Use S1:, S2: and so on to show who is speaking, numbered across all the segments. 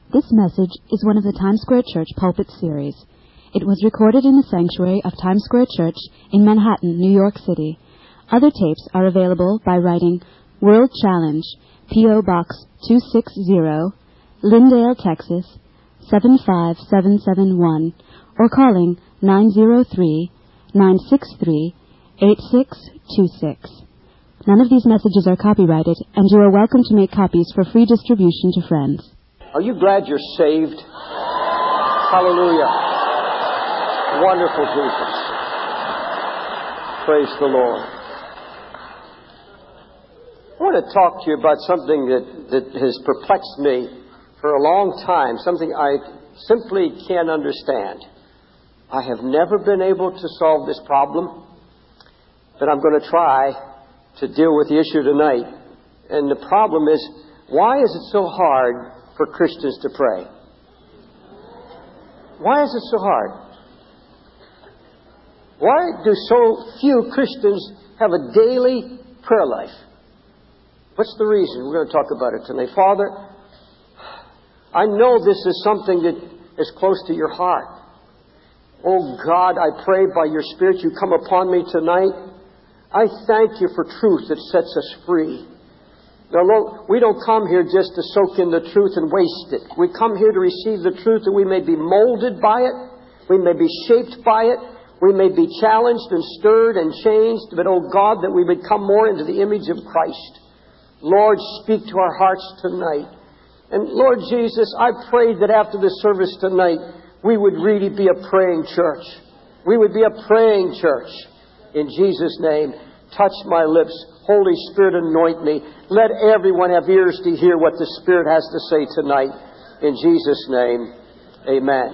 S1: This message is one of the Times Square Church Pulpit Series. It was recorded in the sanctuary of Times Square Church in Manhattan, New York City. Other tapes are available by writing World Challenge, P.O. Box 260, Lindale, Texas 75771, or calling 903-963-8626. None of these messages are copyrighted, and you are welcome to make copies for free distribution to friends.
S2: Are you glad you're saved? Hallelujah. Wonderful Jesus. Praise the Lord. I want to talk to you about something that has perplexed me for a long time, something I simply can't understand. I have never been able to solve this problem, but I'm going to try to deal with the issue tonight. And the problem is, why is it so hard for Christians to pray? Why is it so hard? Why do so few Christians have a daily prayer life? What's the reason? We're going to talk about it tonight. Father, I know this is something that is close to your heart. Oh God, I pray by your Spirit you come upon me tonight. I thank you for truth that sets us free. Now, Lord, we don't come here just to soak in the truth and waste it. We come here to receive the truth that we may be molded by it. We may be shaped by it. We may be challenged and stirred and changed. But, oh God, that we would come more into the image of Christ. Lord, speak to our hearts tonight. And Lord Jesus, I pray that after the service tonight, we would really be a praying church. We would be a praying church. In Jesus' name, touch my lips. Holy Spirit, anoint me. Let everyone have ears to hear what the Spirit has to say tonight. In Jesus' name, amen.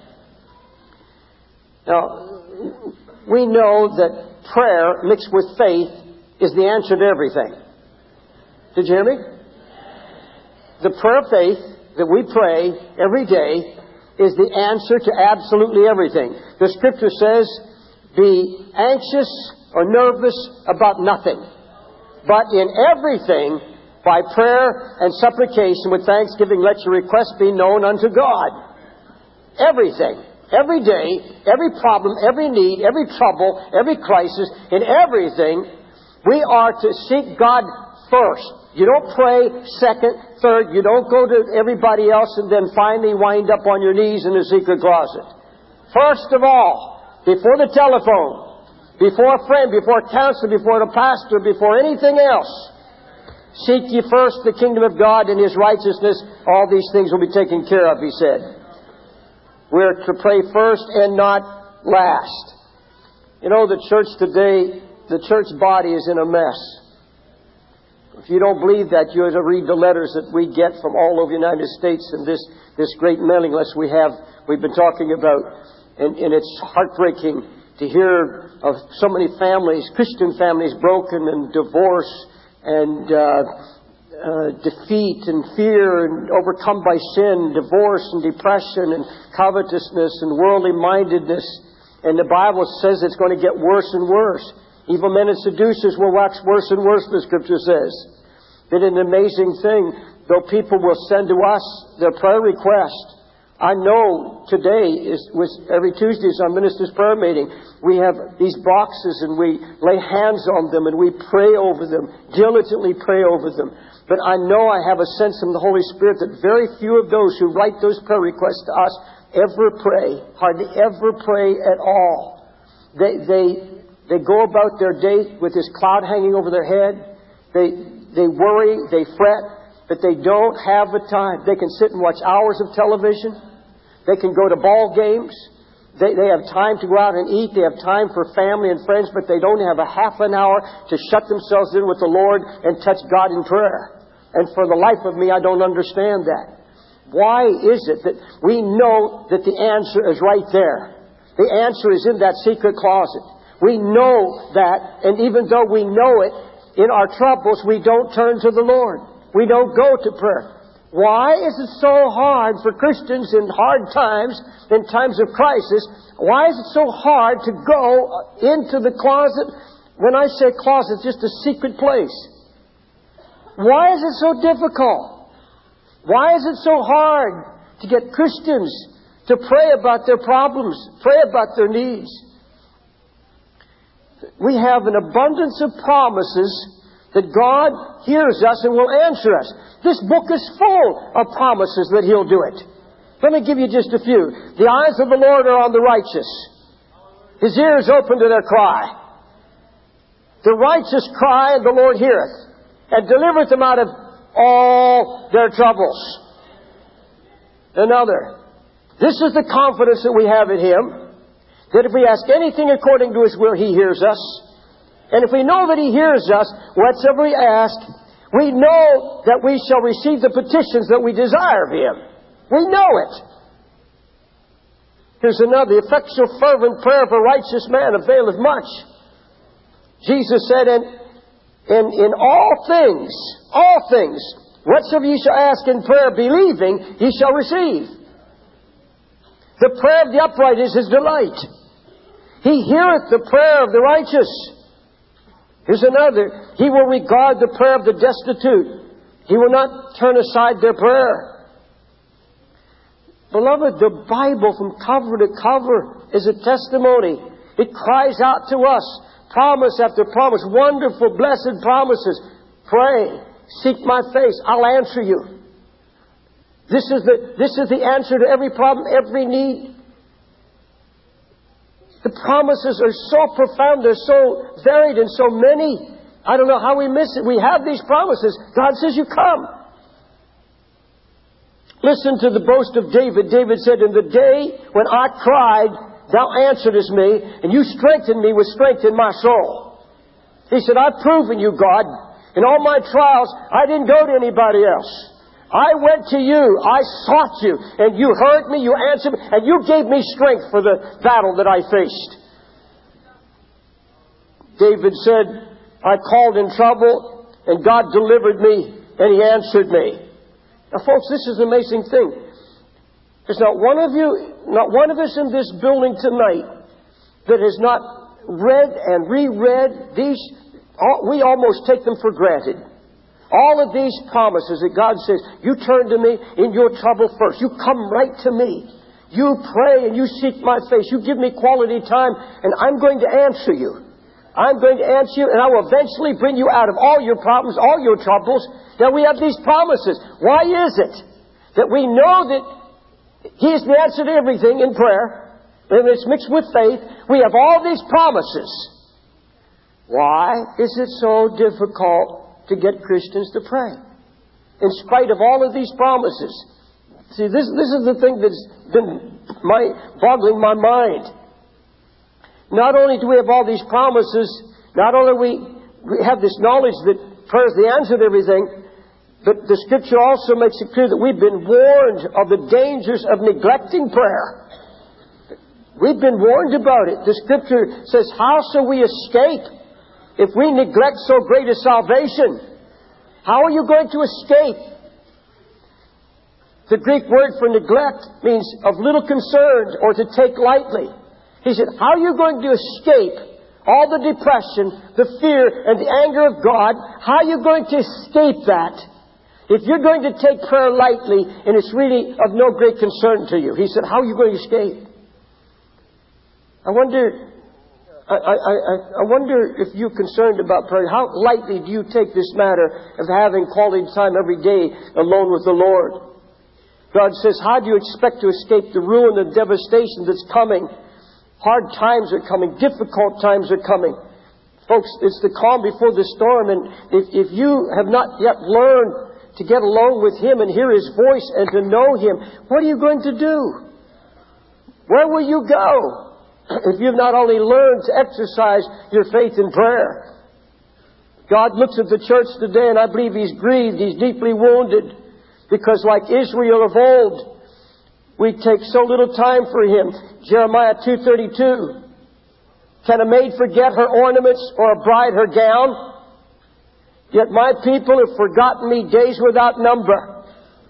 S2: Now, we know that prayer mixed with faith is the answer to everything. Did you hear me? The prayer of faith that we pray every day is the answer to absolutely everything. The Scripture says, be anxious or nervous about nothing, but in everything, by prayer and supplication with thanksgiving, let your requests be known unto God. Everything, every day, every problem, every need, every trouble, every crisis, in everything, we are to seek God first. You don't pray second, third. You don't go to everybody else and then finally wind up on your knees in the secret closet. First of all, before the telephone, before a friend, before a counselor, before a pastor, before anything else, seek ye first the kingdom of God and His righteousness. All these things will be taken care of, He said. We're to pray first and not last. You know, the church today, the church body is in a mess. If you don't believe that, you have to read the letters that we get from all over the United States and this great mailing list we've been talking about. And it's heartbreaking to hear of so many families, Christian families, broken and divorce and defeat and fear and overcome by sin, divorce and depression and covetousness and worldly mindedness. And the Bible says it's going to get worse and worse. Evil men and seducers will wax worse and worse, the Scripture says. But an amazing thing, though people will send to us their prayer request. I know today every Tuesday is our minister's prayer meeting. We have these boxes and we lay hands on them and we pray over them, diligently pray over them. But I know I have a sense from the Holy Spirit that very few of those who write those prayer requests to us ever pray, hardly ever pray at all. They go about their day with this cloud hanging over their head. They worry, they fret, but they don't have the time. They can sit and watch hours of television. They can go to ball games. They have time to go out and eat. They have time for family and friends, but they don't have a half an hour to shut themselves in with the Lord and touch God in prayer. And for the life of me, I don't understand that. Why is it that we know that the answer is right there? The answer is in that secret closet. We know that, and even though we know it, in our troubles, we don't turn to the Lord. We don't go to prayer. Why is it so hard for Christians in hard times, in times of crisis? Why is it so hard to go into the closet? When I say closet, just a secret place. Why is it so difficult? Why is it so hard to get Christians to pray about their problems, pray about their needs. We have an abundance of promises that God hears us and will answer us. This book is full of promises that He'll do it. Let me give you just a few. The eyes of the Lord are on the righteous. His ears open to their cry. The righteous cry, and the Lord heareth, and delivereth them out of all their troubles. Another. This is the confidence that we have in Him, that if we ask anything according to His will, He hears us. And if we know that He hears us, whatsoever we ask, we know that we shall receive the petitions that we desire of Him. We know it. Here's another. The effectual fervent prayer of a righteous man availeth much. Jesus said, in all things, whatsoever ye shall ask in prayer, believing, ye shall receive. The prayer of the upright is His delight. He heareth the prayer of the righteous. Here's another. He will regard the prayer of the destitute. He will not turn aside their prayer. Beloved, the Bible from cover to cover is a testimony. It cries out to us, promise after promise, wonderful, blessed promises. Pray, seek my face, I'll answer you. This is the answer to every problem, every need. The promises are so profound, they're so varied and so many. I don't know how we miss it. We have these promises. God says, you come. Listen to the boast of David. David said, in the day when I cried, Thou answeredst me, and You strengthened me with strength in my soul. He said, I've proven You, God. In all my trials, I didn't go to anybody else. I went to You. I sought You. And You heard me. You answered me. And You gave me strength for the battle that I faced. David said, I called in trouble, and God delivered me, and He answered me. Now, folks, this is an amazing thing. There's not one of us in this building tonight that has not read and reread these. We almost take them for granted. All of these promises that God says, you turn to me in your trouble first. You come right to me. You pray and you seek my face. You give me quality time, and I'm going to answer you. I'm going to answer you, and I will eventually bring you out of all your problems, all your troubles. Now we have these promises. Why is it that we know that He is the answer to everything in prayer, and it's mixed with faith? We have all these promises. Why is it so difficult to get Christians to pray, in spite of all of these promises? See, this is the thing that's been boggling my mind. Not only do we have all these promises, not only we have this knowledge that prayer is the answer to everything, but the Scripture also makes it clear that we've been warned of the dangers of neglecting prayer. We've been warned about it. The Scripture says, how shall we escape if we neglect so great a salvation? How are you going to escape? The Greek word for neglect means of little concern or to take lightly. He said, how are you going to escape all the depression, the fear, and the anger of God? How are you going to escape that if you're going to take prayer lightly and it's really of no great concern to you? He said, how are you going to escape? I wonder if you're concerned about prayer. How lightly do you take this matter of having quality time every day alone with the Lord? God says, how do you expect to escape the ruin and devastation that's coming? Hard times are coming. Difficult times are coming. Folks, it's the calm before the storm. And if you have not yet learned to get alone with Him and hear His voice and to know Him, what are you going to do? Where will you go if you've not only learned to exercise your faith in prayer? God looks at the church today, and I believe He's grieved. He's deeply wounded. Because like Israel of old, we take so little time for Him. Jeremiah 2:32. Can a maid forget her ornaments or a bride her gown? Yet my people have forgotten me days without number.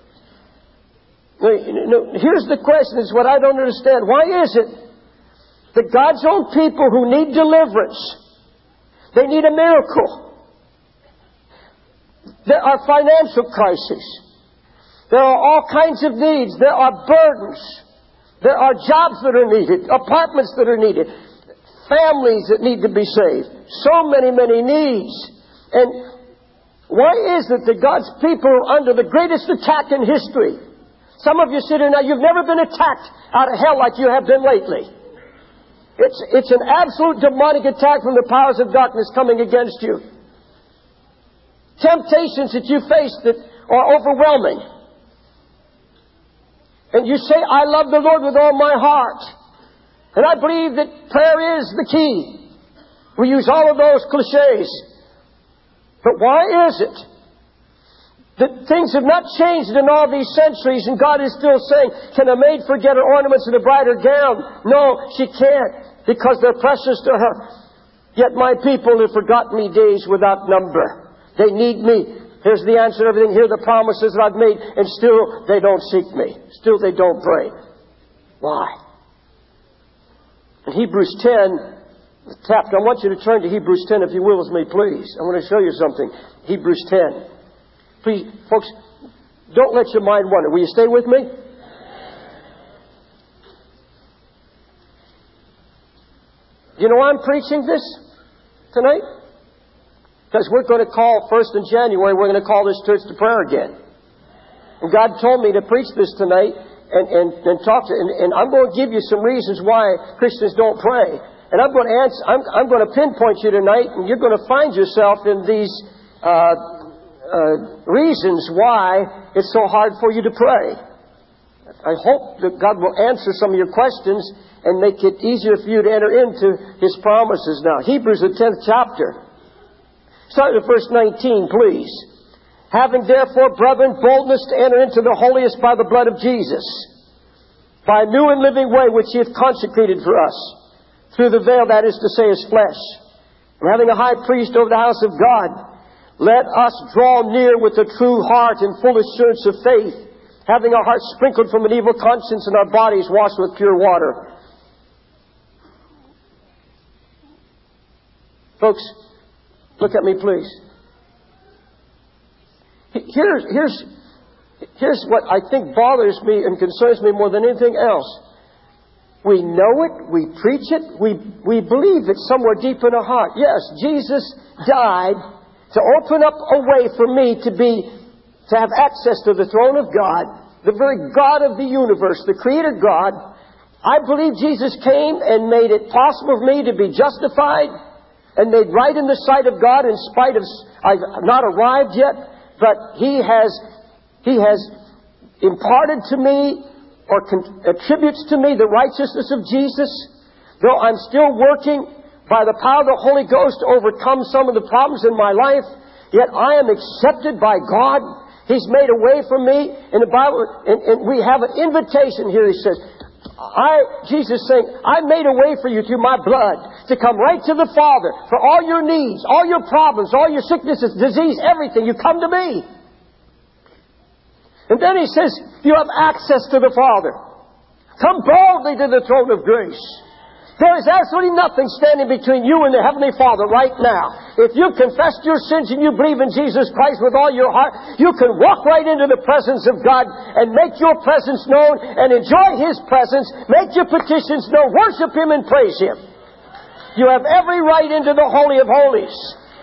S2: Here's the question, is what I don't understand. Why is it that God's own people who need deliverance, they need a miracle. There are financial crises. There are all kinds of needs. There are burdens. There are jobs that are needed, apartments that are needed, families that need to be saved. So many, many needs. And why is it that God's people are under the greatest attack in history? Some of you sit here now, you've never been attacked out of hell like you have been lately. It's an absolute demonic attack from the powers of darkness coming against you. Temptations that you face that are overwhelming. And you say, I love the Lord with all my heart. And I believe that prayer is the key. We use all of those cliches. But why is it that things have not changed in all these centuries and God is still saying, can a maid forget her ornaments and a bride her gown? No, she can't, because they're precious to her. Yet my people have forgotten me days without number. They need me. Here's the answer to everything. Here are the promises that I've made, and still they don't seek me. Still they don't pray. Why? In Hebrews 10, chapter, I want you to turn to Hebrews 10 if you will with me, please. I want to show you something. Hebrews 10. Please, folks, don't let your mind wander. Will you stay with me? You know why I'm preaching this tonight? Because we're going to call, first in January, we're going to call this church to prayer again. And God told me to preach this tonight and talk to, and I'm going to give you some reasons why Christians don't pray. And I'm going to answer, I'm going to pinpoint you tonight, and you're going to find yourself in these reasons why it's so hard for you to pray. I hope that God will answer some of your questions and make it easier for you to enter into His promises now. Hebrews, the 10th chapter. Start with verse 19, please. Having therefore, brethren, boldness to enter into the holiest by the blood of Jesus, by a new and living way which He hath consecrated for us, through the veil, that is to say, His flesh. And having a high priest over the house of God, let us draw near with a true heart and full assurance of faith, having our hearts sprinkled from an evil conscience and our bodies washed with pure water. Folks, look at me, please. Here's what I think bothers me and concerns me more than anything else. We know it, we preach it, we believe it somewhere deep in our heart. Yes, Jesus died to open up a way for me to have access to the throne of God, the very God of the universe, the Creator God. I believe Jesus came and made it possible for me to be justified and made right in the sight of God in spite of, I've not arrived yet, but He has imparted to me or attributes to me the righteousness of Jesus. Though I'm still working by the power of the Holy Ghost to overcome some of the problems in my life, yet I am accepted by God. He's made a way for me in the Bible, and we have an invitation here. He says, Jesus saying, I made a way for you through my blood to come right to the Father for all your needs, all your problems, all your sicknesses, disease, everything. You come to me. And then He says, you have access to the Father. Come boldly to the throne of grace. There is absolutely nothing standing between you and the Heavenly Father right now. If you've confessed your sins and you believe in Jesus Christ with all your heart, you can walk right into the presence of God and make your presence known and enjoy His presence. Make your petitions known. Worship Him and praise Him. You have every right into the Holy of Holies.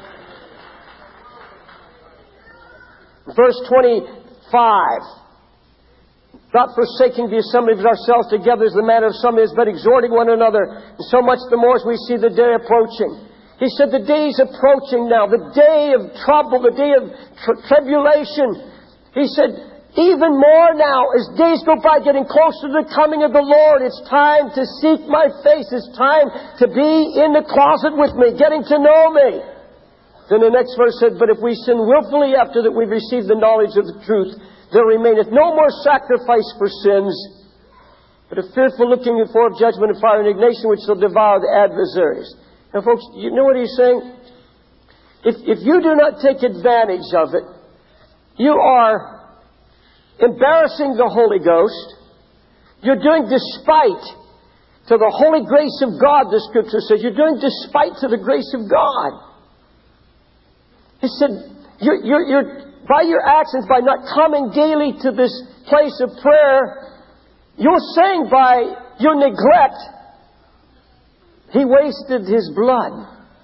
S2: Verse 25. Not forsaking the assembly of ourselves together as the manner of some is, but exhorting one another, and so much the more as we see the day approaching. He said the day is approaching now, the day of trouble, the day of tribulation. He said, even more now, as days go by, getting closer to the coming of the Lord, it's time to seek my face. It's time to be in the closet with me, getting to know me. Then the next verse said, but if we sin willfully after that we've received the knowledge of the truth, there remaineth no more sacrifice for sins, but a fearful looking for of judgment and fire and indignation which shall devour the adversaries. Now folks, you know what He's saying? If you do not take advantage of it, you are embarrassing the Holy Ghost. You're doing despite to the holy grace of God, the Scripture says. You're doing despite to the grace of God. He said, you're by your actions, by not coming daily to this place of prayer, you're saying by your neglect, He wasted His blood.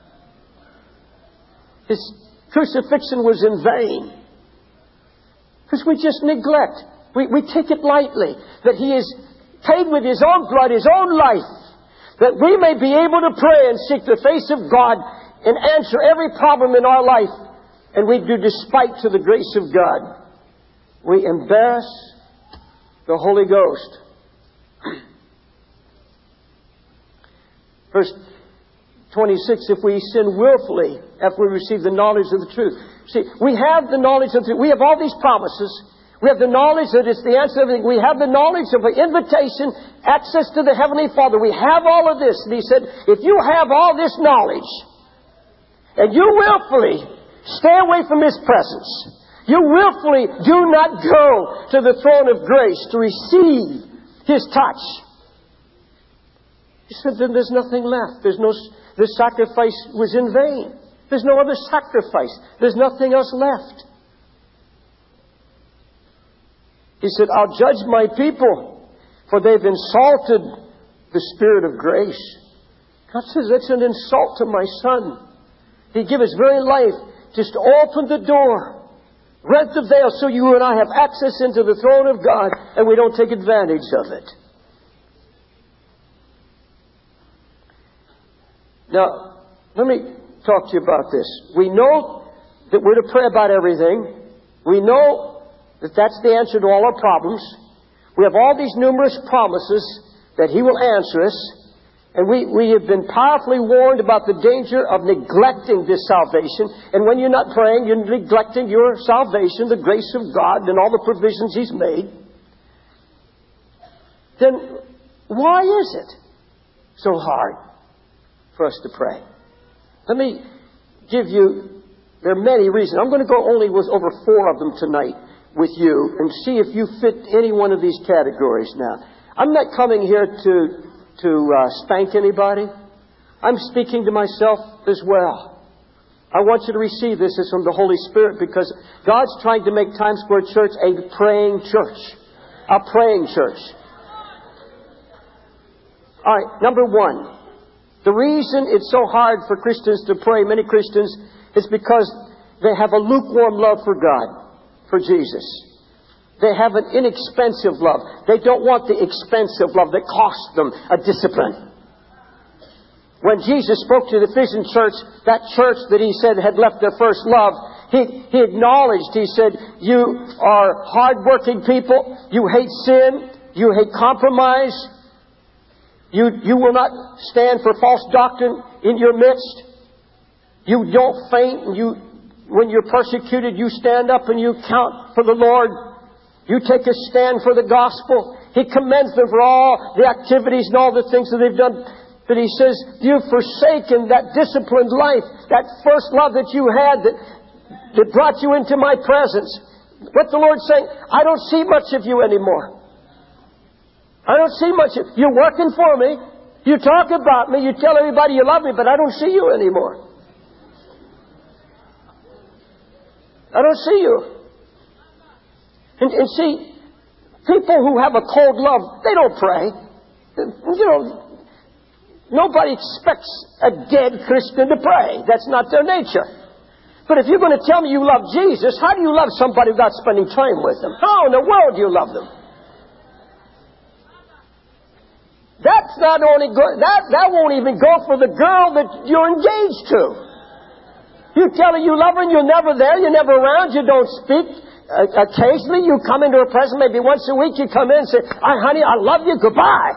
S2: His crucifixion was in vain. Because we just neglect. We take it lightly. That He is paid with His own blood, His own life. That we may be able to pray and seek the face of God and answer every problem in our life. And we do despite to the grace of God. We embarrass the Holy Ghost. Verse 26, if we sin willfully after we receive the knowledge of the truth. See, we have the knowledge of the truth. We have all these promises. We have the knowledge that it's the answer to everything. We have the knowledge of an invitation, access to the Heavenly Father. We have all of this. And He said, if you have all this knowledge, and you willfully stay away from His presence, you willfully do not go to the throne of grace to receive His touch. He said, then there's nothing left. The sacrifice was in vain. There's no other sacrifice. There's nothing else left. He said, I'll judge my people, for they've insulted the Spirit of grace. God says, that's an insult to my Son. He gave His very life just to open the door, rent the veil, so you and I have access into the throne of God, and we don't take advantage of it. Now, let me talk to you about this. We know that we're to pray about everything. We know that that's the answer to all our problems. We have all these numerous promises that He will answer us. And we have been powerfully warned about the danger of neglecting this salvation. And when you're not praying, you're neglecting your salvation, the grace of God, and all the provisions He's made. Then why is it so hard for us to pray? Let me give you, there are many reasons. I'm going to go only with over 4 of them tonight with you and see if you fit any one of these categories now. I'm not coming here to spank anybody. I'm speaking to myself as well. I want you to receive this as from the Holy Spirit, because God's trying to make Times Square Church a praying church. A praying church. All right, number 1. The reason it's so hard for Christians to pray, many Christians, is because they have a lukewarm love for God, for Jesus. They have an inexpensive love. They don't want the expensive love that costs them a discipline. When Jesus spoke to the Ephesian church, that church that He said had left their first love, He acknowledged, He said, you are hard-working people. You hate sin. You hate compromise. You will not stand for false doctrine in your midst. You don't faint. When you're persecuted, you stand up and you count for the Lord. You take a stand for the gospel. He commends them for all the activities and all the things that they've done. But He says, you've forsaken that disciplined life, that first love that you had that brought you into my presence. What the Lord's saying, I don't see much of you anymore. I don't see much. You're working for me. You talk about me. You tell everybody you love me, but I don't see you anymore. I don't see you. And see, people who have a cold love, they don't pray. Nobody expects a dead Christian to pray. That's not their nature. But if you're going to tell me you love Jesus, how do you love somebody without spending time with them? How in the world do you love them? That's not only good. That won't even go for the girl that you're engaged to. You tell her you love her and you're never there, you're never around, you don't speak. Occasionally you come into her presence, maybe once a week you come in and say, honey, I love you, goodbye.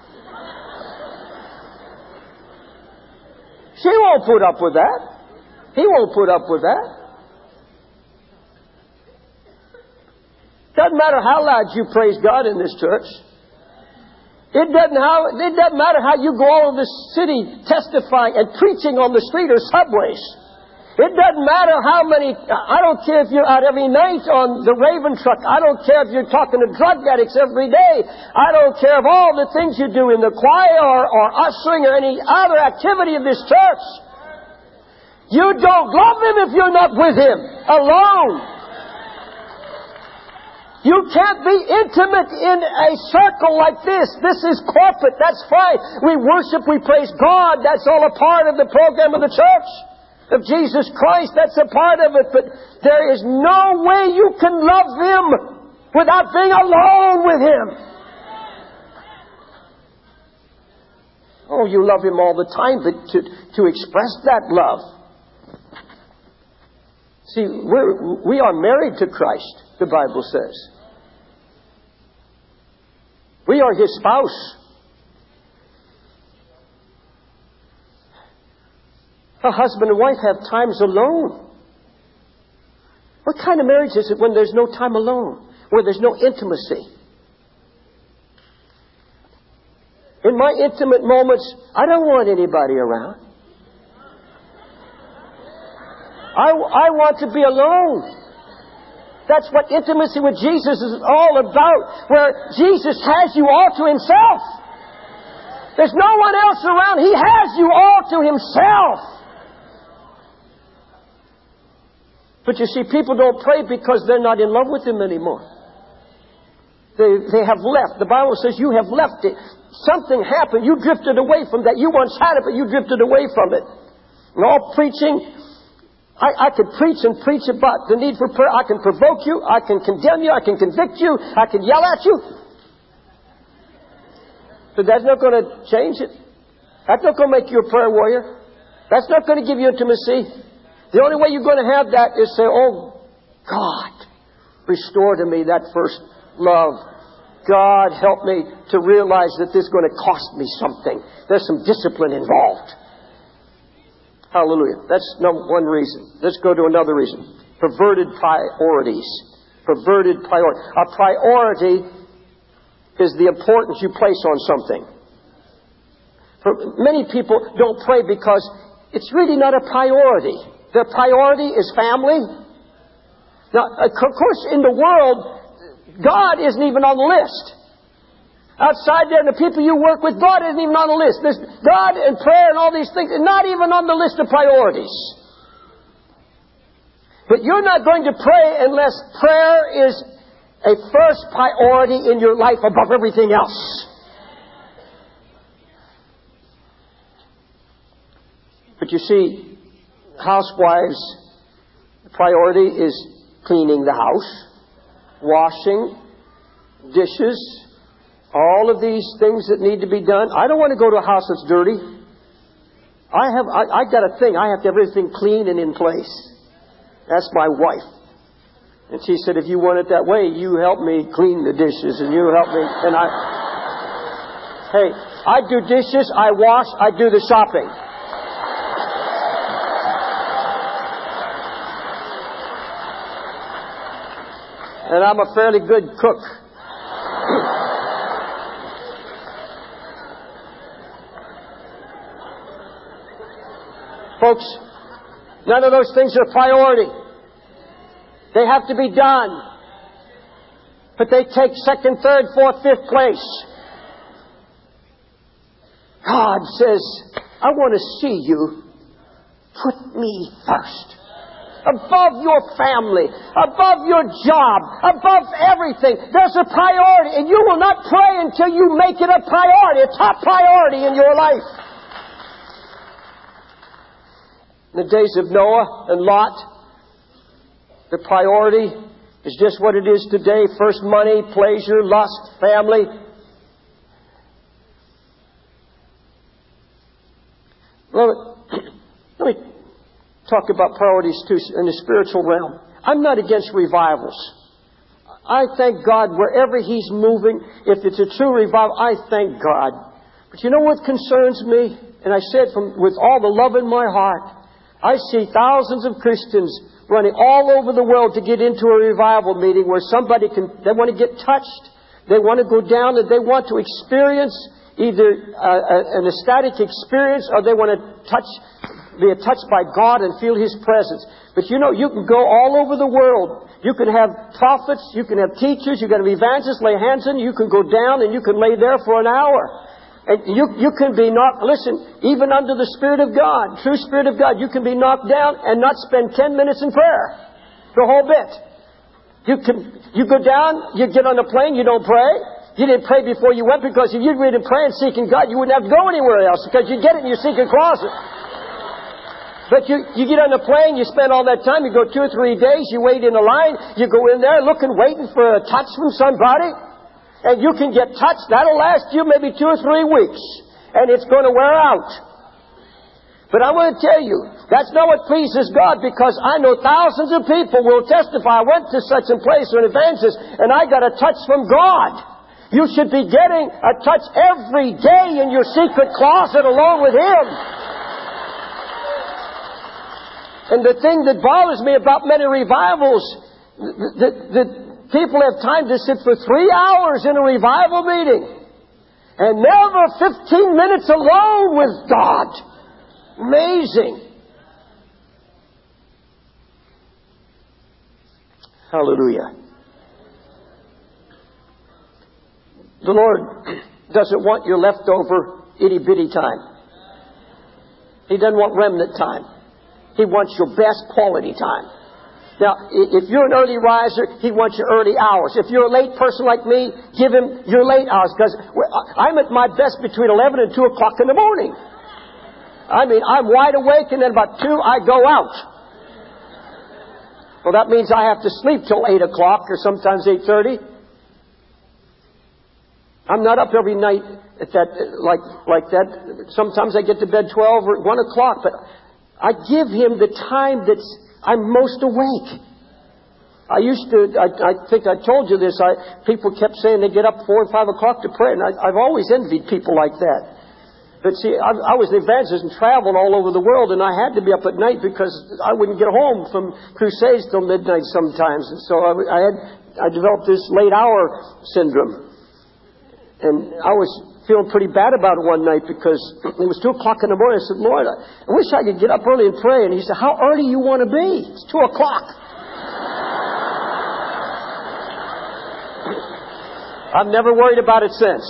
S2: She won't put up with that. He won't put up with that. Doesn't matter how loud you praise God in this church. It doesn't matter how you go all over the city testifying and preaching on the street or subways. It doesn't matter how many, I don't care if you're out every night on the Raven truck. I don't care if you're talking to drug addicts every day. I don't care of all the things you do in the choir or ushering or any other activity of this church. You don't love Him if you're not with Him, alone. You can't be intimate in a circle like this. This is corporate. That's fine. We worship, we praise God. That's all a part of the program of the church. Of Jesus Christ, that's a part of it. But there is no way you can love Him without being alone with Him. Oh, you love Him all the time, but to express that love. See, we are married to Christ, the Bible says. We are His spouse. A husband and wife have times alone. What kind of marriage is it when there's no time alone? Where there's no intimacy? In my intimate moments, I don't want anybody around. I want to be alone. That's what intimacy with Jesus is all about, where Jesus has you all to Himself. There's no one else around. He has you all to Himself. But you see, people don't pray because they're not in love with Him anymore. They have left. The Bible says you have left it. Something happened. You drifted away from that. You once had it, but you drifted away from it. And all preaching... I could preach and preach about the need for prayer. I can provoke you. I can condemn you. I can convict you. I can yell at you. But that's not going to change it. That's not going to make you a prayer warrior. That's not going to give you intimacy. The only way you're going to have that is say, oh, God, restore to me that first love. God, help me to realize that this is going to cost me something. There's some discipline involved. Hallelujah. That's one reason. Let's go to another reason. Perverted priorities. Perverted priority. A priority is the importance you place on something. Many people don't pray because it's really not a priority. Their priority is family. Now, of course, in the world, God isn't even on the list. Outside there, the people you work with, God isn't even on the list. There's God and prayer and all these things are not even on the list of priorities. But you're not going to pray unless prayer is a first priority in your life above everything else. But you see, housewives' priority is cleaning the house, washing, dishes, all of these things that need to be done. I don't want to go to a house that's dirty. I got a thing. I have to have everything clean and in place. That's my wife. And she said, if you want it that way, you help me clean the dishes and you help me. And hey, I do dishes, I wash, I do the shopping. And I'm a fairly good cook. Folks, none of those things are a priority. They have to be done. But they take second, third, fourth, fifth place. God says, I want to see you put me first. Above your family, above your job, above everything. There's a priority, and you will not pray until you make it a priority, a top priority in your life. In the days of Noah and Lot, the priority is just what it is today. First, money, pleasure, lust, family. Well, let me talk about priorities too in the spiritual realm. I'm not against revivals. I thank God wherever He's moving. If it's a true revival, I thank God. But you know what concerns me? And I said with all the love in my heart, I see thousands of Christians running all over the world to get into a revival meeting where they want to get touched, they want to go down, and they want to experience either an ecstatic experience or they want to be touched by God and feel His presence. But you know, you can go all over the world. You can have prophets, you can have teachers, you can have evangelists lay hands on you, you can go down and you can lay there for an hour. And you can be knocked, listen, even under the Spirit of God, true Spirit of God, you can be knocked down and not spend 10 minutes in prayer. The whole bit. You go down, you get on the plane, you don't pray. You didn't pray before you went, because if you'd been praying, seeking God, you wouldn't have to go anywhere else, because you get it in your secret closet. But you get on the plane, you spend all that time, you go 2 or 3 days, you wait in a line, you go in there looking, waiting for a touch from somebody, and you can get touched. That'll last you maybe 2 or 3 weeks, and it's going to wear out. But I want to tell you, that's not what pleases God, because I know thousands of people will testify, I went to such a place or an evangelist, and I got a touch from God. You should be getting a touch every day in your secret closet along with Him. And the thing that bothers me about many revivals, that people have time to sit for 3 hours in a revival meeting and never 15 minutes alone with God. Amazing. Hallelujah. The Lord doesn't want your leftover itty-bitty time. He doesn't want remnant time. He wants your best quality time. Now, if you're an early riser, He wants your early hours. If you're a late person like me, give Him your late hours, because I'm at my best between 11 and 2 o'clock in the morning. I mean, I'm wide awake, and then about 2, I go out. Well, that means I have to sleep till 8 o'clock or sometimes 8:30. I'm not up every night at that, like that. Sometimes I get to bed 12 or 1 o'clock, but I give Him the time that's I'm most awake. I think I told you this, people kept saying they get up 4 and 5 o'clock to pray, and I've always envied people like that. But see, I was an evangelist and traveled all over the world, and I had to be up at night because I wouldn't get home from crusades till midnight sometimes. And so I developed this late hour syndrome. And I was feeling pretty bad about it one night, because it was 2 o'clock in the morning. I said, Lord, I wish I could get up early and pray. And He said, how early you want to be? It's 2 o'clock. I've never worried about it since.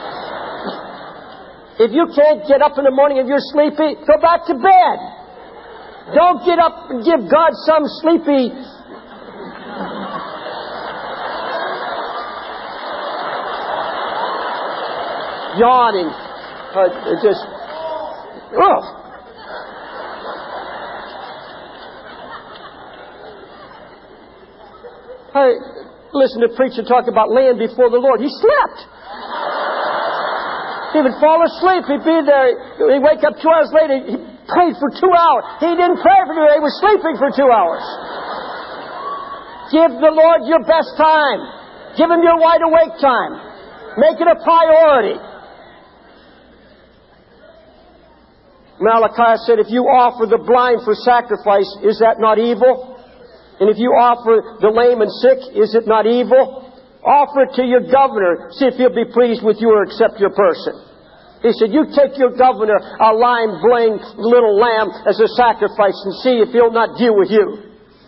S2: If you can't get up in the morning and you're sleepy, go back to bed. Don't get up and give God some sleepy yawning. Just, oh. I listened to a preacher talk about laying before the Lord. He slept. He would fall asleep. He'd be there. He'd wake up 2 hours later. He prayed for 2 hours. He didn't pray for 2 hours. He was sleeping for 2 hours. Give the Lord your best time. Give Him your wide awake time. Make it a priority. Malachi said, if you offer the blind for sacrifice, is that not evil? And if you offer the lame and sick, is it not evil? Offer it to your governor. See if he'll be pleased with you or accept your person. He said, you take your governor a lime-bling little lamb as a sacrifice and see if he'll not deal with you.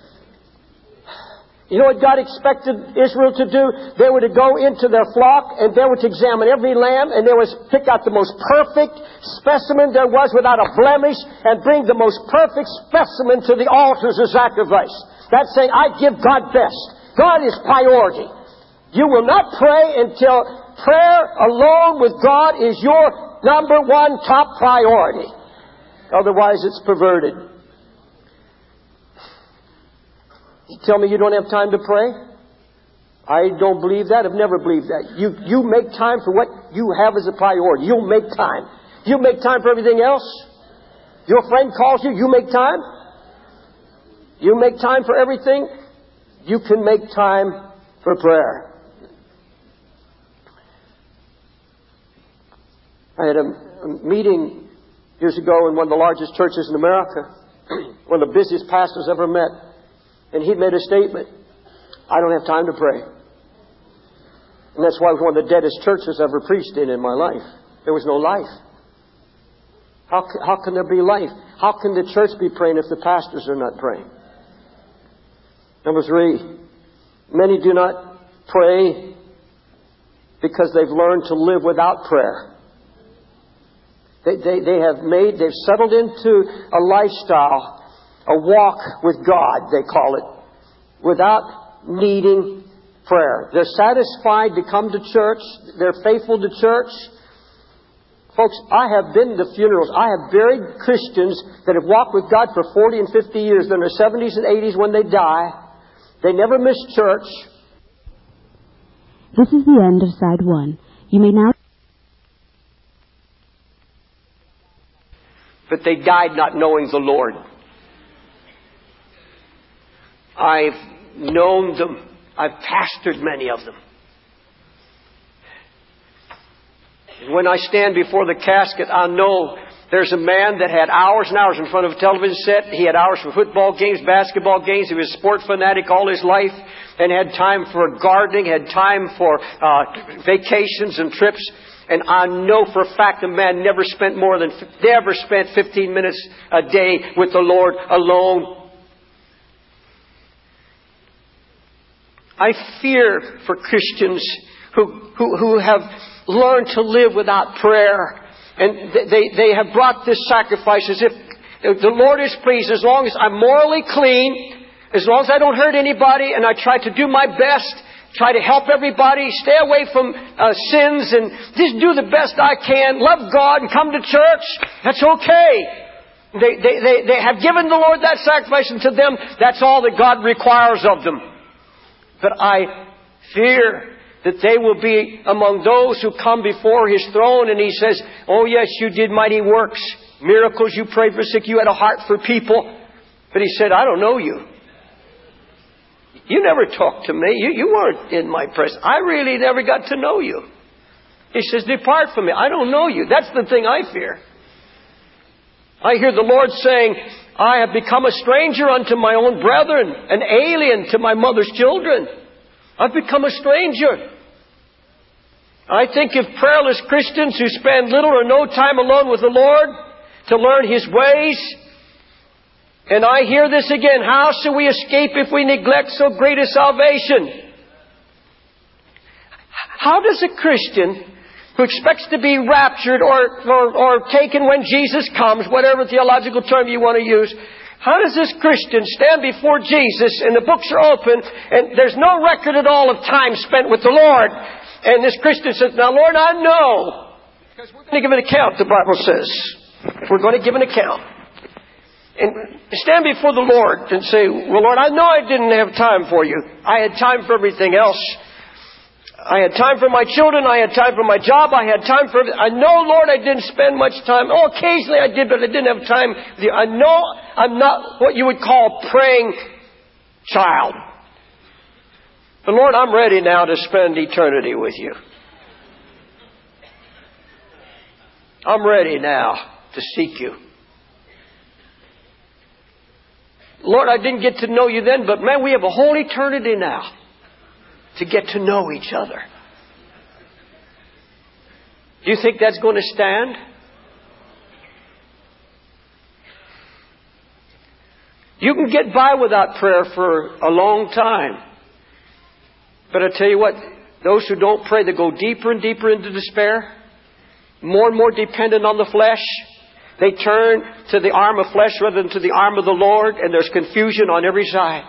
S2: You know what God expected Israel to do? They were to go into their flock, and they were to examine every lamb, and they were to pick out the most perfect specimen there was without a blemish, and bring the most perfect specimen to the altar as a sacrifice. That's saying, I give God best. God is priority. You will not pray until prayer alone with God is your number one top priority. Otherwise, it's perverted. You tell me you don't have time to pray? I don't believe that. I've never believed that. You make time for what you have as a priority. You'll make time. You make time for everything else. Your friend calls you, you make time. You make time for everything. You can make time for prayer. I had a meeting years ago in one of the largest churches in America, one of the busiest pastors ever met. And he made a statement, I don't have time to pray. And that's why it was one of the deadest churches I've ever preached in my life. There was no life. How can there be life? How can the church be praying if the pastors are not praying? Number 3, many do not pray because they've learned to live without prayer. They've settled into a lifestyle, a walk with God, they call it, without needing prayer. They're satisfied to come to church. They're faithful to church. Folks, I have been to funerals. I have buried Christians that have walked with God for 40 and 50 years. They're in their 70s and 80s when they die. They never miss church.
S1: This is the end of side 1. You may now...
S2: But they died not knowing the Lord. I've known them. I've pastored many of them. When I stand before the casket, I know there's a man that had hours and hours in front of a television set. He had hours for football games, basketball games. He was a sport fanatic all his life and had time for gardening, had time for vacations and trips. And I know for a fact the man never spent 15 minutes a day with the Lord alone. I fear for Christians who have learned to live without prayer. And they have brought this sacrifice as if the Lord is pleased, as long as I'm morally clean, as long as I don't hurt anybody, and I try to do my best, try to help everybody, stay away from sins, and just do the best I can, love God and come to church, that's okay. They have given the Lord that sacrifice, and to them, that's all that God requires of them. But I fear that they will be among those who come before His throne and He says, oh yes, you did mighty works, miracles, you prayed for sick, you had a heart for people. But He said, I don't know you. You never talked to me. You weren't in my presence. I really never got to know you. He says, depart from me. I don't know you. That's the thing I fear. I hear the Lord saying, I have become a stranger unto my own brethren, an alien to my mother's children. I've become a stranger. I think if prayerless Christians who spend little or no time alone with the Lord to learn His ways, and I hear this again, how shall we escape if we neglect so great a salvation? How does a Christian who expects to be raptured or taken when Jesus comes, whatever theological term you want to use, how does this Christian stand before Jesus and the books are open and there's no record at all of time spent with the Lord? And this Christian says, now Lord, I know. Because we're going to give an account, the Bible says. We're going to give an account. And stand before the Lord and say, well Lord, I know I didn't have time for you. I had time for everything else. I had time for my children. I had time for my job. I had time for everything. I know, Lord, I didn't spend much time. Oh, occasionally I did, but I didn't have time. I know I'm not what you would call a praying child. But Lord, I'm ready now to spend eternity with you. I'm ready now to seek you. Lord, I didn't get to know you then, but man, we have a whole eternity now to get to know each other. Do you think that's going to stand? You can get by without prayer for a long time. But I tell you what, those who don't pray, they go deeper and deeper into despair, more and more dependent on the flesh. They turn to the arm of flesh rather than to the arm of the Lord, and there's confusion on every side.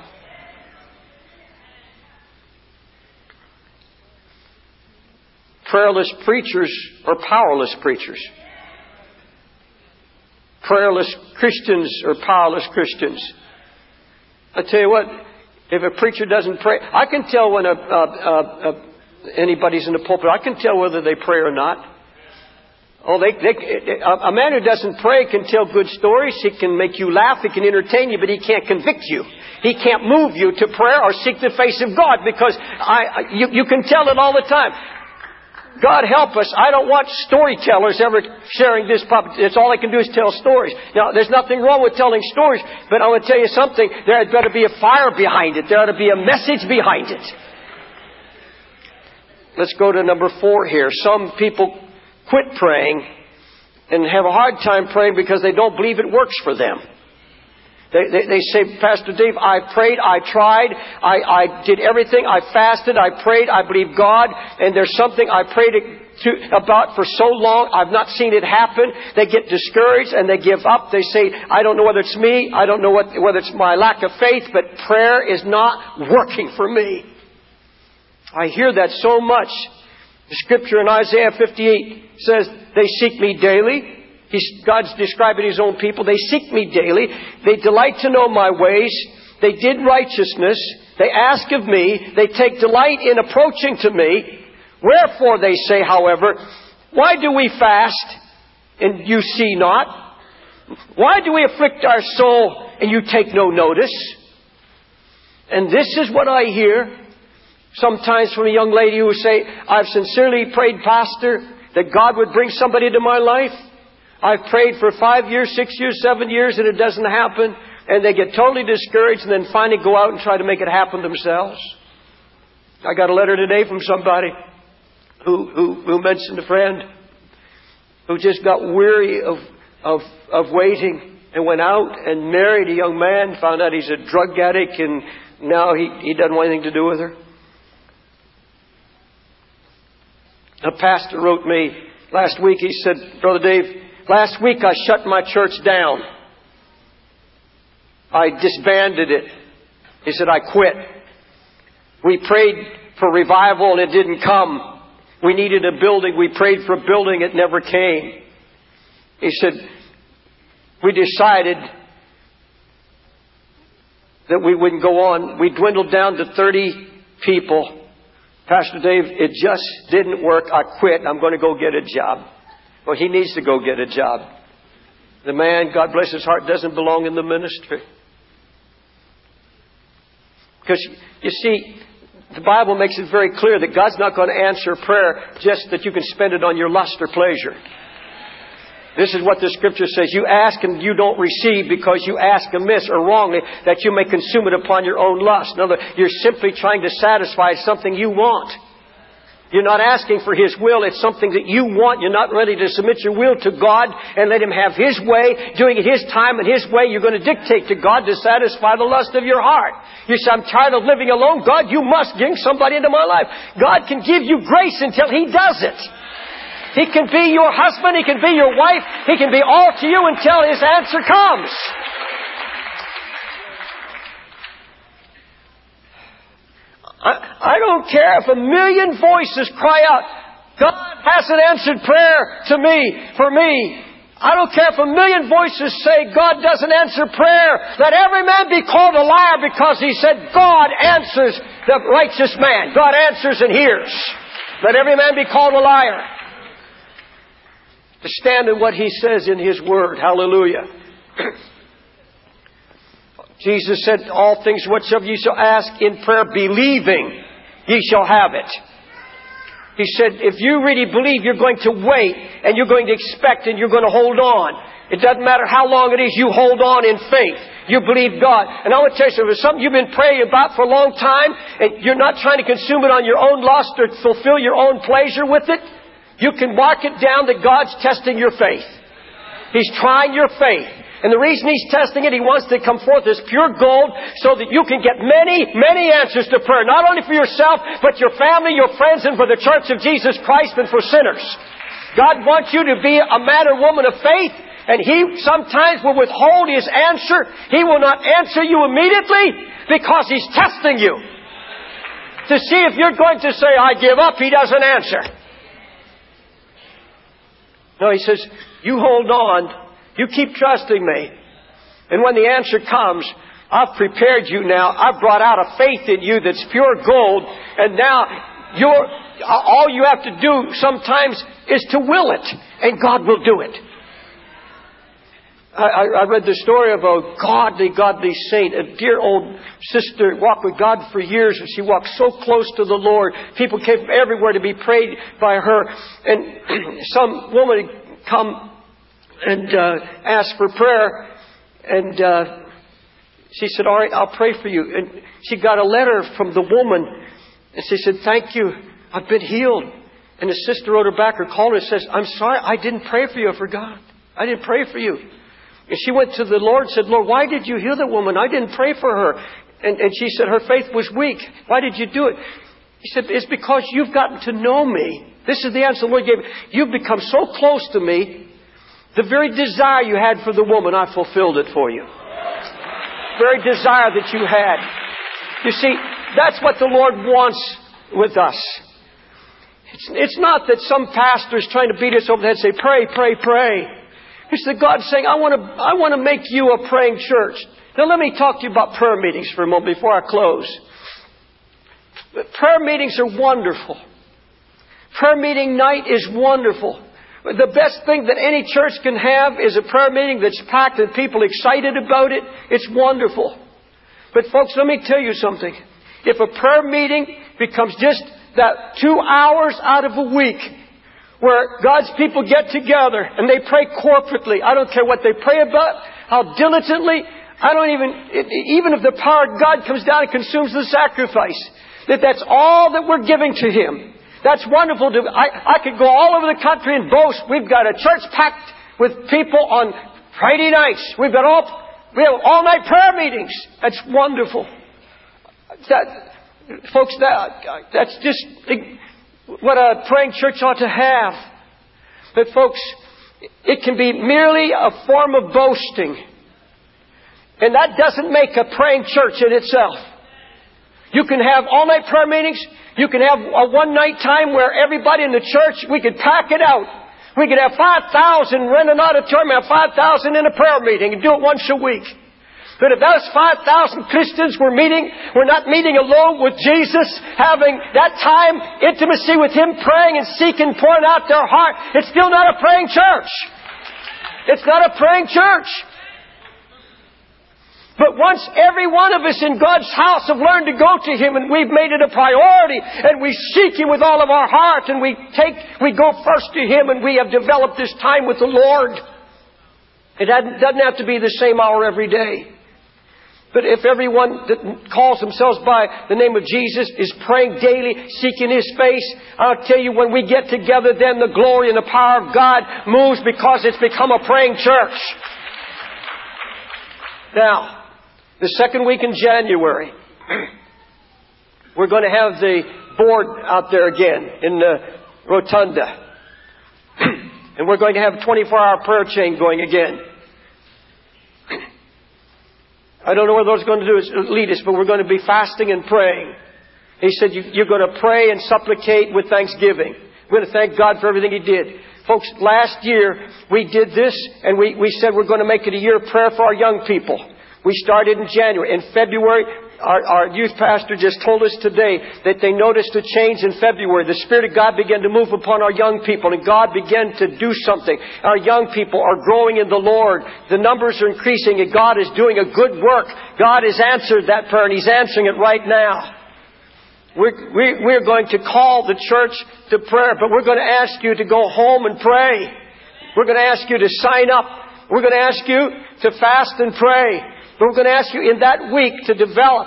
S2: Prayerless preachers are powerless preachers. Prayerless Christians are powerless Christians. I tell you what, if a preacher doesn't pray, I can tell when anybody's in the pulpit. I can tell whether they pray or not. Oh, a man who doesn't pray can tell good stories. He can make you laugh. He can entertain you, but he can't convict you. He can't move you to prayer or seek the face of God because you can tell it all the time. God help us. I don't want storytellers ever sharing this puppet. It's all I can do is tell stories. Now, there's nothing wrong with telling stories, but I want to tell you something. There had better be a fire behind it. There ought to be a message behind it. Let's go to number 4 here. Some people quit praying and have a hard time praying because they don't believe it works for them. They say, Pastor Dave, I prayed, I tried, I did everything, I fasted, I prayed, I believed God, and there's something I prayed about for so long, I've not seen it happen. They get discouraged and they give up. They say, I don't know whether it's me, I don't know whether it's my lack of faith, but prayer is not working for me. I hear that so much. The scripture in Isaiah 58 says, they seek me daily. God's describing His own people. They seek me daily. They delight to know my ways. They did righteousness. They ask of me. They take delight in approaching to me. Wherefore, they say, however, why do we fast and you see not? Why do we afflict our soul and you take no notice? And this is what I hear sometimes from a young lady who say, I've sincerely prayed, Pastor, that God would bring somebody into my life. I've prayed for 5 years, 6 years, 7 years, and it doesn't happen. And they get totally discouraged and then finally go out and try to make it happen themselves. I got a letter today from somebody who mentioned a friend who just got weary of waiting and went out and married a young man, found out he's a drug addict, and now he doesn't want anything to do with her. A pastor wrote me last week. He said, Brother Dave, last week I shut my church down. I disbanded it. He said, I quit. We prayed for revival and it didn't come. We needed a building. We prayed for a building. It never came. He said, we decided that we wouldn't go on. We dwindled down to 30 people. Pastor Dave, it just didn't work. I quit. I'm going to go get a job. Well, he needs to go get a job. The man, God bless his heart, doesn't belong in the ministry. Because, you see, the Bible makes it very clear that God's not going to answer prayer just that you can spend it on your lust or pleasure. This is what the scripture says. You ask and you don't receive because you ask amiss or wrongly, that you may consume it upon your own lust. In other words, you're simply trying to satisfy something you want. You're not asking for His will. It's something that you want. You're not ready to submit your will to God and let Him have His way, doing it His time and His way. You're going to dictate to God to satisfy the lust of your heart. You say, I'm tired of living alone. God, you must bring somebody into my life. God can give you grace until He does it. He can be your husband. He can be your wife. He can be all to you until His answer comes. I don't care if 1 million voices cry out, God hasn't answered prayer to me, for me. I don't care if 1 million voices say God doesn't answer prayer. Let every man be called a liar, because He said God answers the righteous man. God answers and hears. Let every man be called a liar. To stand in what He says in His Word. Hallelujah. Jesus said, all things whatsoever ye shall ask in prayer, believing, ye shall have it. He said, if you really believe, you're going to wait, and you're going to expect, and you're going to hold on. It doesn't matter how long it is, you hold on in faith. You believe God. And I want to tell you something. If there's something you've been praying about for a long time, and you're not trying to consume it on your own lust or fulfill your own pleasure with it, you can mark it down that God's testing your faith. He's trying your faith. And the reason He's testing it, He wants to come forth as pure gold so that you can get many, many answers to prayer. Not only for yourself, but your family, your friends, and for the church of Jesus Christ and for sinners. God wants you to be a man or woman of faith, and He sometimes will withhold His answer. He will not answer you immediately because He's testing you to see if you're going to say, I give up. He doesn't answer. No, He says, you hold on. You keep trusting me. And when the answer comes, I've prepared you now. I've brought out a faith in you that's pure gold. And now all you have to do sometimes is to will it. And God will do it. I read the story of a godly saint, a dear old sister, walked with God for years, and she walked so close to the Lord. People came from everywhere to be prayed by her. And some woman had come and asked for prayer, and she said, all right, I'll pray for you. And she got a letter from the woman, and she said, thank you, I've been healed. And the sister wrote her back or called her and says, I'm sorry, I didn't pray for you. I forgot. I didn't pray for you. And she went to the Lord and said, Lord, why did you heal the woman? I didn't pray for her. And she said her faith was weak. Why did you do it? He said, it's because you've gotten to know me. This is the answer the Lord gave me. You've become so close to me. The very desire you had for the woman, I fulfilled it for you. Very desire that you had. You see, that's what the Lord wants with us. It's not that some pastor is trying to beat us over the head and say, pray, pray, pray. It's that God's saying, I want to make you a praying church. Now let me talk to you about prayer meetings for a moment before I close. Prayer meetings are wonderful. Prayer meeting night is wonderful. The best thing that any church can have is a prayer meeting that's packed with people excited about it. It's wonderful. But folks, let me tell you something. If a prayer meeting becomes just that 2 hours out of a week where God's people get together and they pray corporately, I don't care what they pray about, how diligently, even if the power of God comes down and consumes the sacrifice, that's all that we're giving to Him. That's wonderful. I could go all over the country and boast. We've got a church packed with people on Friday nights. We have all-night prayer meetings. That's wonderful. Folks, that's just what a praying church ought to have. But folks, it can be merely a form of boasting. And that doesn't make a praying church in itself. You can have all-night prayer meetings. You can have a one-night time where everybody in the church, we could pack it out. We could have 5,000, rent an auditorium, have 5,000 in a prayer meeting and do it once a week. But if those 5,000 Christians we're not meeting alone with Jesus, having that time, intimacy with Him, praying and seeking, pouring out their heart, it's still not a praying church. It's not a praying church. But once every one of us in God's house have learned to go to Him and we've made it a priority and we seek Him with all of our heart and we go first to Him and we have developed this time with the Lord. It doesn't have to be the same hour every day. But if everyone that calls themselves by the name of Jesus is praying daily, seeking His face, I'll tell you, when we get together, then the glory and the power of God moves because it's become a praying church. Now, the second week in January, we're going to have the board out there again in the rotunda. And we're going to have a 24-hour prayer chain going again. I don't know what Lord's going to do is lead us, but we're going to be fasting and praying. He said you're going to pray and supplicate with thanksgiving. We're going to thank God for everything He did. Folks, last year we did this and we said we're going to make it a year of prayer for our young people. We started in January. In February, our youth pastor just told us today that they noticed a change in February. The Spirit of God began to move upon our young people and God began to do something. Our young people are growing in the Lord. The numbers are increasing and God is doing a good work. God has answered that prayer and He's answering it right now. We're going to call the church to prayer, but we're going to ask you to go home and pray. We're going to ask you to sign up. We're going to ask you to fast and pray. But we're going to ask you in that week to develop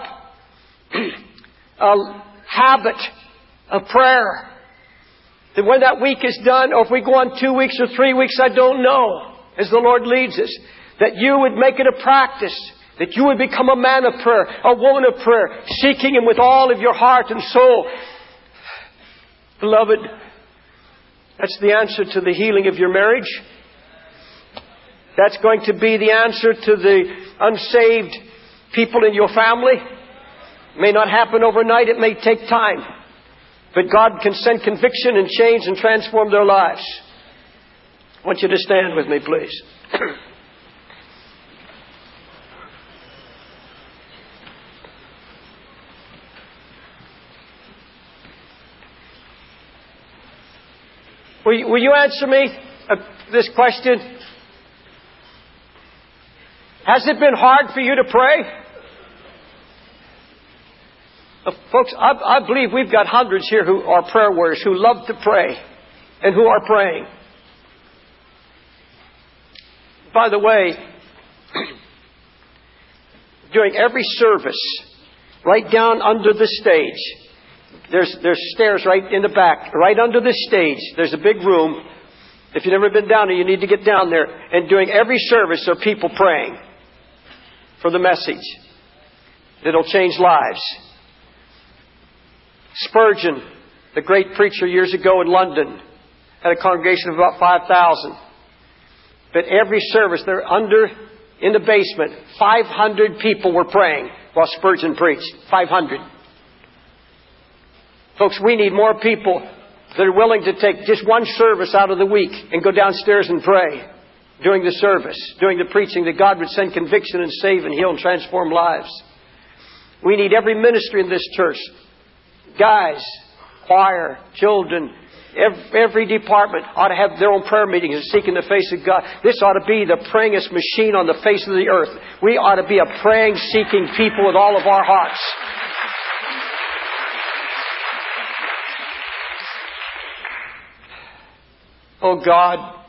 S2: a habit of prayer. That when that week is done, or if we go on 2 weeks or 3 weeks, I don't know, as the Lord leads us, that you would make it a practice, that you would become a man of prayer, a woman of prayer, seeking Him with all of your heart and soul. Beloved, that's the answer to the healing of your marriage. That's going to be the answer to the unsaved people in your family. It may not happen overnight. It may take time. But God can send conviction and change and transform their lives. I want you to stand with me, please. Will you answer me this question? Has it been hard for you to pray? Folks, I believe we've got hundreds here who are prayer warriors, who love to pray and who are praying. By the way, during every service, right down under the stage, there's stairs right in the back, right under the stage. There's a big room. If you've never been down there, you need to get down there. And during every service are people praying for the message that'll change lives. Spurgeon, the great preacher years ago in London, had a congregation of about 5,000. But every service, they're in the basement, 500 people were praying while Spurgeon preached. 500. Folks, we need more people that are willing to take just one service out of the week and go downstairs and pray during the service, during the preaching, that God would send conviction and save and heal and transform lives. We need every ministry in this church. Guys, choir, children, every department ought to have their own prayer meetings and seeking the face of God. This ought to be the prayingest machine on the face of the earth. We ought to be a praying, seeking people with all of our hearts. Oh God,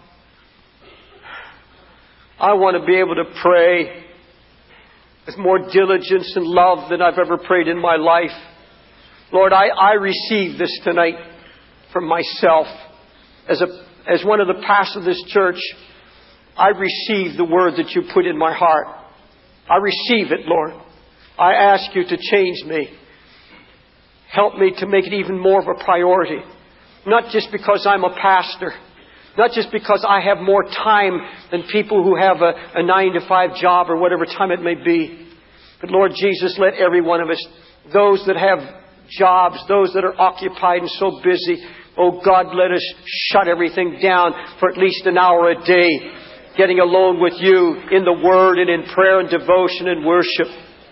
S2: I want to be able to pray with more diligence and love than I've ever prayed in my life. Lord, I receive this tonight from myself. As one of the pastors of this church, I receive the word that you put in my heart. I receive it, Lord. I ask you to change me. Help me to make it even more of a priority. Not just because I'm a pastor. Not just because I have more time than people who have a 9-to-5 job or whatever time it may be. But Lord Jesus, let every one of us, those that have jobs, those that are occupied and so busy, oh God, let us shut everything down for at least an hour a day, getting alone with you in the Word and in prayer and devotion and worship.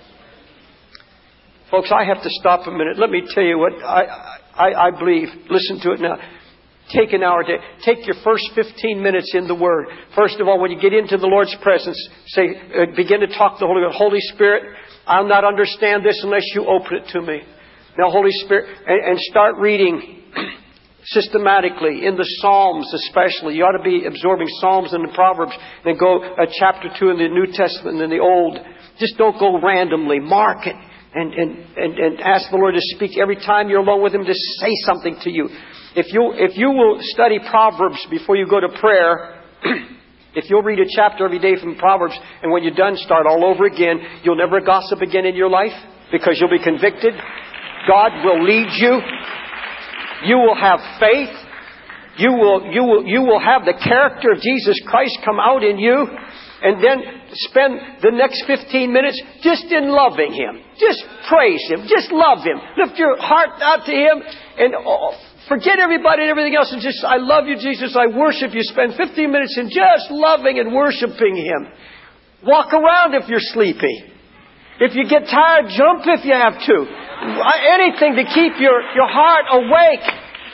S2: Folks, I have to stop a minute. Let me tell you what I believe. Listen to it now. Take an hour a day. Take your first 15 minutes in the Word. First of all, when you get into the Lord's presence, begin to talk to the Holy Spirit. Holy Spirit, I'll not understand this unless you open it to me. Now, Holy Spirit, and start reading systematically in the Psalms especially. You ought to be absorbing Psalms and the Proverbs. Then go chapter 2 in the New Testament and in the Old. Just don't go randomly. Mark it and ask the Lord to speak. Every time you're alone with Him, to say something to you. If you will study Proverbs before you go to prayer, if you'll read a chapter every day from Proverbs, and when you're done, start all over again, you'll never gossip again in your life because you'll be convicted. God will lead you. You will have faith. You will have the character of Jesus Christ come out in you. And then spend the next 15 minutes just in loving Him. Just praise Him. Just love Him. Lift your heart out to Him and forget everybody and everything else and just, I love you, Jesus. I worship you. Spend 15 minutes in just loving and worshiping Him. Walk around if you're sleepy. If you get tired, jump if you have to. Anything to keep your heart awake.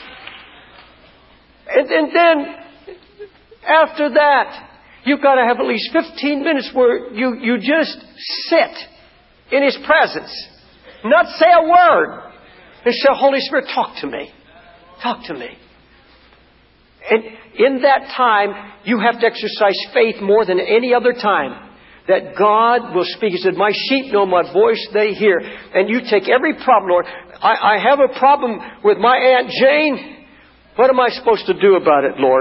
S2: And then, after that, you've got to have at least 15 minutes where you just sit in His presence. Not say a word. And say, Holy Spirit, talk to me. Talk to me. And in that time, you have to exercise faith more than any other time. That God will speak. He said, my sheep know my voice, they hear. And you take every problem, Lord. I have a problem with my Aunt Jane. What am I supposed to do about it, Lord?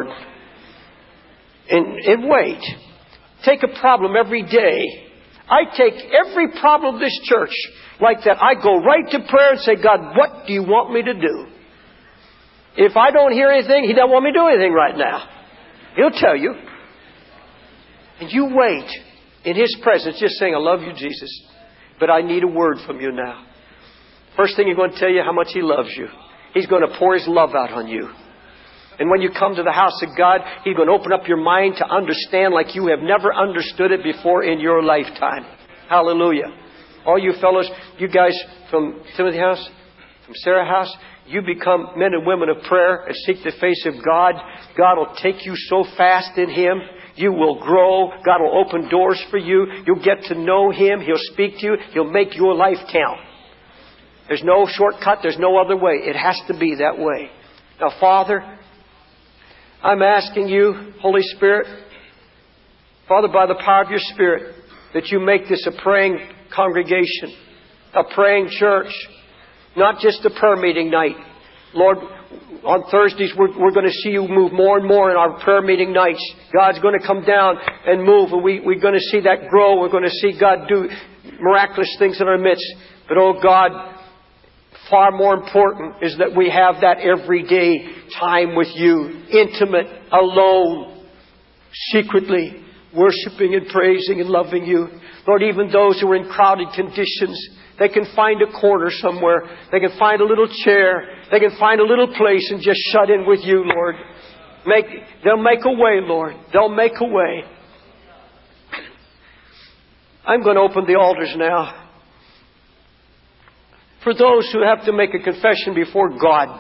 S2: And wait. Take a problem every day. I take every problem of this church like that. I go right to prayer and say, God, what do you want me to do? If I don't hear anything, He doesn't want me to do anything right now. He'll tell you. And you wait in His presence, just saying, I love you, Jesus, but I need a word from you now. First thing He's going to tell you how much He loves you. He's going to pour His love out on you. And when you come to the house of God, He's going to open up your mind to understand like you have never understood it before in your lifetime. Hallelujah. All you fellows, you guys from Timothy House, from Sarah House, you become men and women of prayer and seek the face of God. God will take you so fast in Him. You will grow. God will open doors for you. You'll get to know Him. He'll speak to you. He'll make your life count. There's no shortcut. There's no other way. It has to be that way. Now, Father, I'm asking you, Holy Spirit, Father, by the power of your Spirit, that you make this a praying congregation, a praying church, not just a prayer meeting night, Lord, on Thursdays, we're going to see you move more and more in our prayer meeting nights. God's going to come down and move, and we're going to see that grow. We're going to see God do miraculous things in our midst. But, oh God, far more important is that we have that everyday time with you, intimate, alone, secretly, worshiping and praising and loving you. Lord, even those who are in crowded conditions, they can find a corner somewhere. They can find a little chair. They can find a little place and just shut in with you, Lord. They'll make a way, Lord. They'll make a way. I'm going to open the altars now. For those who have to make a confession before God,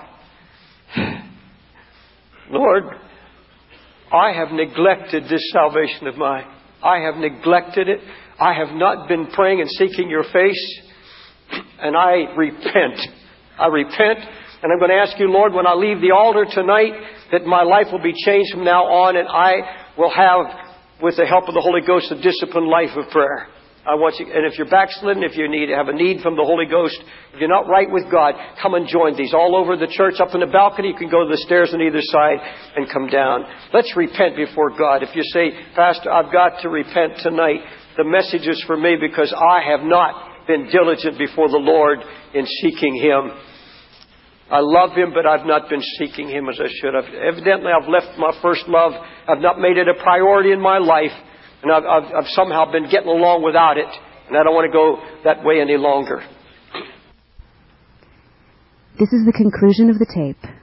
S2: Lord, I have neglected this salvation of mine. I have neglected it. I have not been praying and seeking your face. And I repent. I repent. And I'm going to ask you, Lord, when I leave the altar tonight, that my life will be changed from now on. And I will have, with the help of the Holy Ghost, a disciplined life of prayer. I want you, and if you're backslidden, if you have a need from the Holy Ghost, if you're not right with God, come and join these. All over the church, up in the balcony, you can go to the stairs on either side and come down. Let's repent before God. If you say, Pastor, I've got to repent tonight, the message is for me because I have not been diligent before the Lord in seeking Him. I love Him, but I've not been seeking Him as I should have. Evidently, I've left my first love. I've not made it a priority in my life. And I've somehow been getting along without it. And I don't want to go that way any longer.
S1: This is the conclusion of the tape.